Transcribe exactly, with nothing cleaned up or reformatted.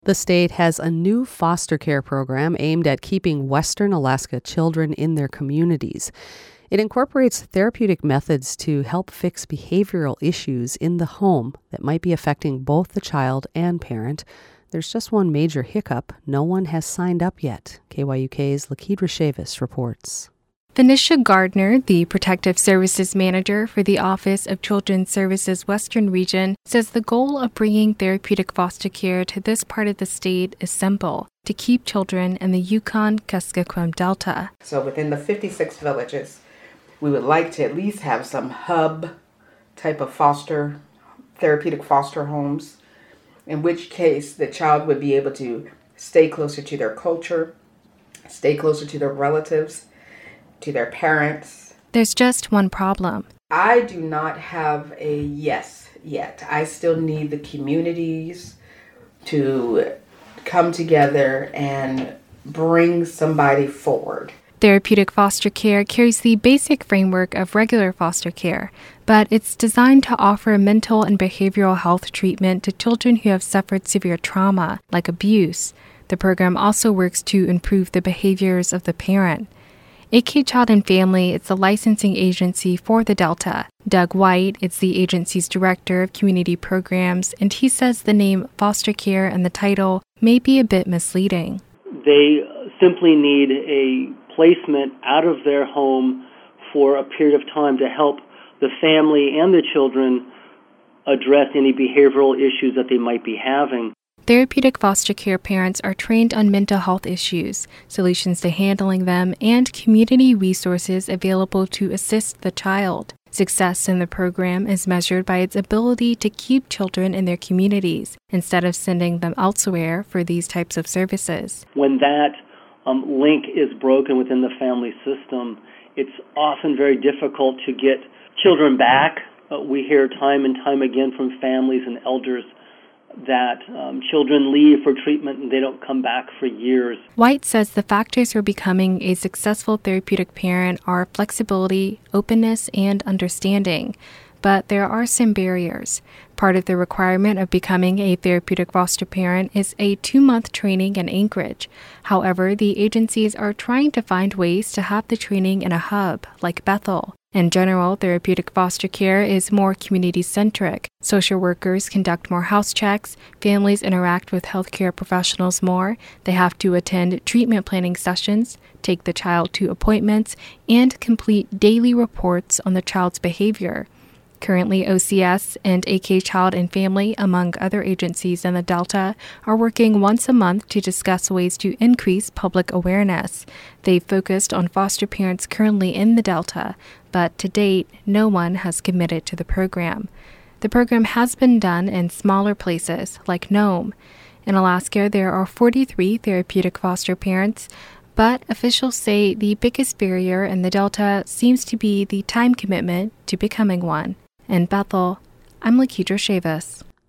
The state has a new foster care program aimed at keeping Western Alaska children in their communities. It incorporates therapeutic methods to help fix behavioral issues in the home that might be affecting both the child and parent. There's just one major hiccup. No one has signed up yet. K Y U K's Lakidra Chavis reports. Venetia Gardner, the Protective Services Manager for the Office of Children's Services Western Region, says the goal of bringing therapeutic foster care to this part of the state is simple: to keep children in the Yukon-Kuskokwim Delta. So within the fifty-six villages, we would like to at least have some hub type of foster, therapeutic foster homes, in which case the child would be able to stay closer to their culture, stay closer to their relatives, to their parents. There's just one problem. I do not have a yes yet. I still need the communities to come together and bring somebody forward. Therapeutic foster care carries the basic framework of regular foster care, but it's designed to offer mental and behavioral health treatment to children who have suffered severe trauma, like abuse. The program also works to improve the behaviors of the parent. A K Child and Family is the licensing agency for the Delta. Doug White is the agency's director of community programs, and he says the name foster care and the title may be a bit misleading. They simply need a placement out of their home for a period of time to help the family and the children address any behavioral issues that they might be having. Therapeutic foster care parents are trained on mental health issues, solutions to handling them, and community resources available to assist the child. Success in the program is measured by its ability to keep children in their communities instead of sending them elsewhere for these types of services. When that um, link is broken within the family system, it's often very difficult to get children back. Uh, we hear time and time again from families and elders that um, children leave for treatment and they don't come back for years. White says the factors for becoming a successful therapeutic parent are flexibility, openness, and understanding. But there are some barriers. Part of the requirement of becoming a therapeutic foster parent is a two-month training in Anchorage. However, the agencies are trying to find ways to have the training in a hub, like Bethel. In general, therapeutic foster care is more community-centric. Social workers conduct more house checks, families interact with healthcare professionals more, they have to attend treatment planning sessions, take the child to appointments, and complete daily reports on the child's behavior. Currently, O C S and A K Child and Family, among other agencies in the Delta, are working once a month to discuss ways to increase public awareness. They've focused on foster parents currently in the Delta, but to date, no one has committed to the program. The program has been done in smaller places, like Nome. In Alaska, there are forty-three therapeutic foster parents, but officials say the biggest barrier in the Delta seems to be the time commitment to becoming one. In Bethel, I'm Lakidra Chavis.